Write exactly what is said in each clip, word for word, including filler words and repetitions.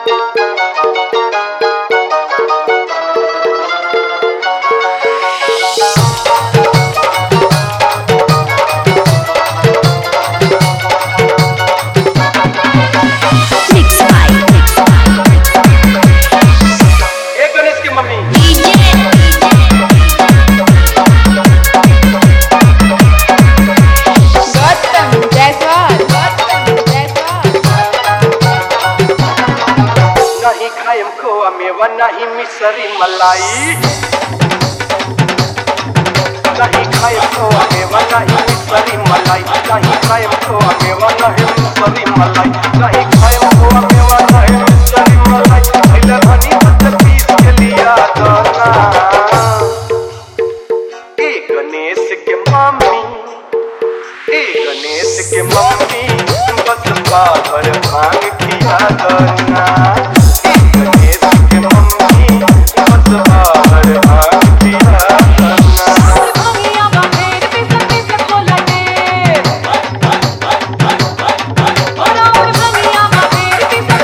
नहीं मिसरी मलाई नहीं खाए तो मेवा नहीं मिसरी मलाई नहीं खाए तो मेवा नहीं मिसरी मलाई नहीं खाए तो मेवा नहीं मिसरी मलाई पहले हनी बच्चे पीस के लिया दाना ए गणेश के मम्मी ए गणेश के मम्मी बस बाहर भांग किया दाना Bye.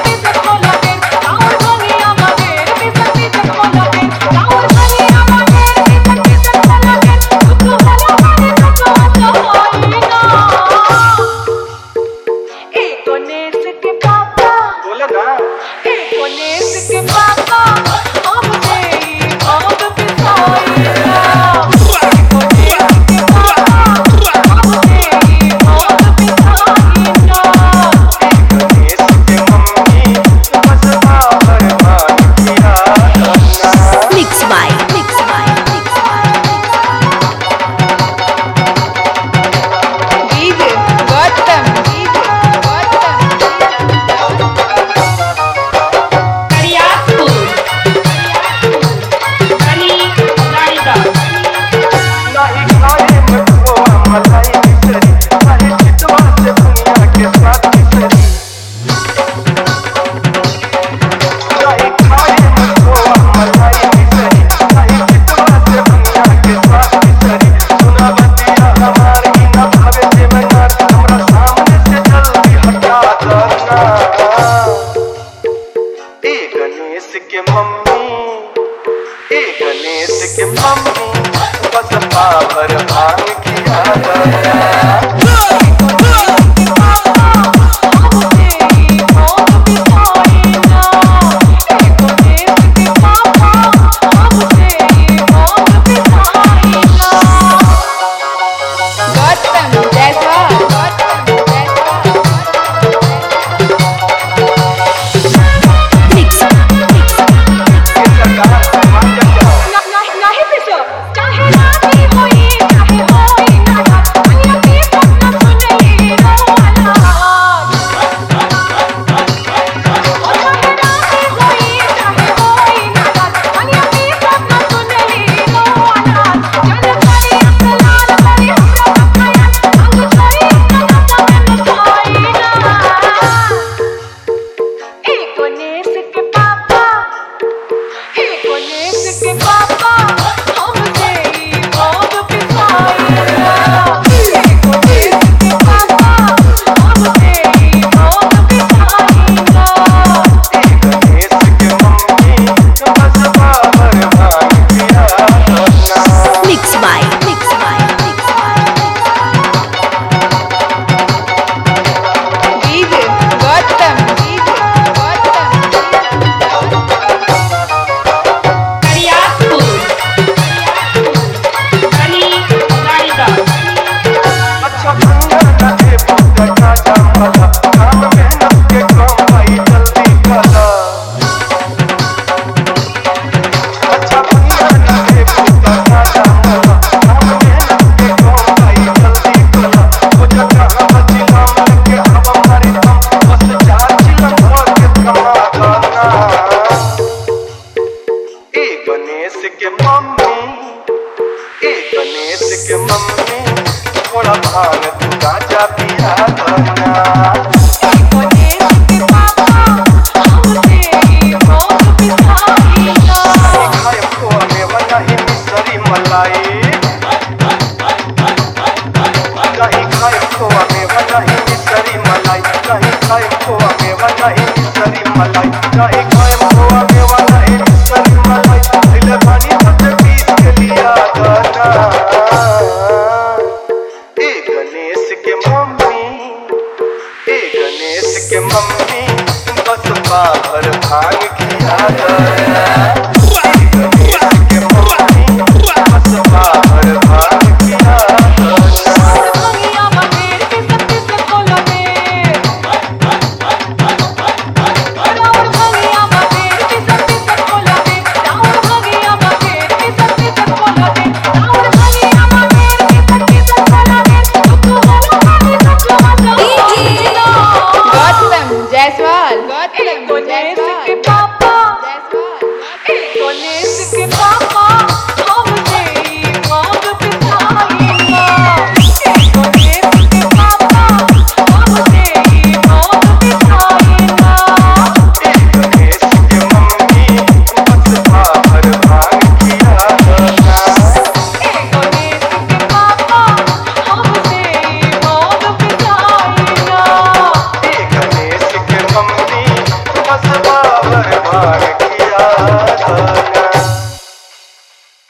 नहीं खाएम खोआ मेवा नहीं मिसरी मलाई पहले पानी सबसे पीस के लिया गाना ए गणेश के मम्मी ए गणेश के मम्मी बस बाहर भांग खिया गाना ए गणेश के मम्मी बस बाहर भांग खिया जायसवाल गणेश के पापा गणेश के पापा हमसे मांग पिताईना गणेश के पापा हमसे मांग पिताईना गणेश के मम्मी बस बाहर भांग खिया गाना गणेश के पापा हमसे मांग पिताईना गणेश के मम्मी बस